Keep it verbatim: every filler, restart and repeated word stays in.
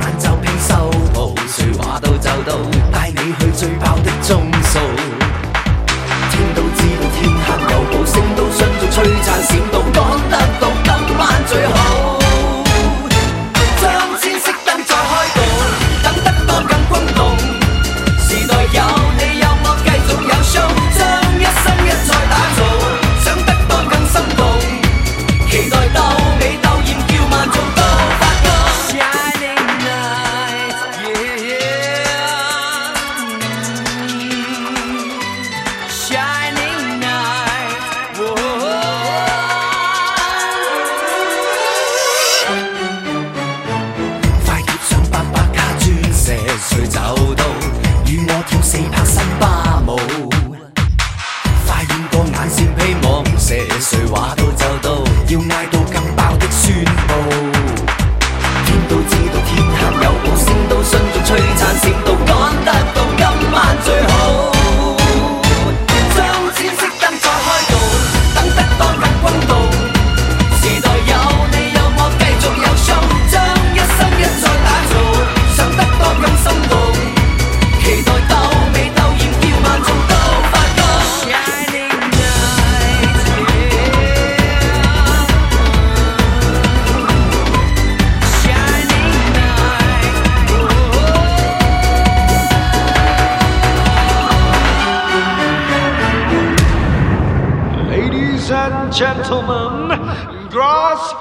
眼就拼收鋪，誰話到就到，帶你去最爆的鐘數。天都知道天黑有報，星都相續璀璨閃到，趕得到今晚最好。將千色燈再開動，等得多更轟動。時代有你有我，繼續有 show， 將一生一再打造，想得多更心動，期待鬥美鬥豔叫萬眾都發光。Shining night, yeah, shining night, whoa. 快貼上八百卡鑽石，誰找到與我跳四拍新巴舞？快染過眼線披網蛇，誰話到就到，要嗌到更爆的宣佈。天都知道天黑有報，星都相續璀璨閃到，趕得到今晚最好。將千色燈再開動，等得多更轟動。時代有你有我，繼續有 show， 將一生一再打造，想得多更心動，期待鬥美鬥豔叫萬眾都發光。Shining night, shining night, Ladies and gentlemen, grass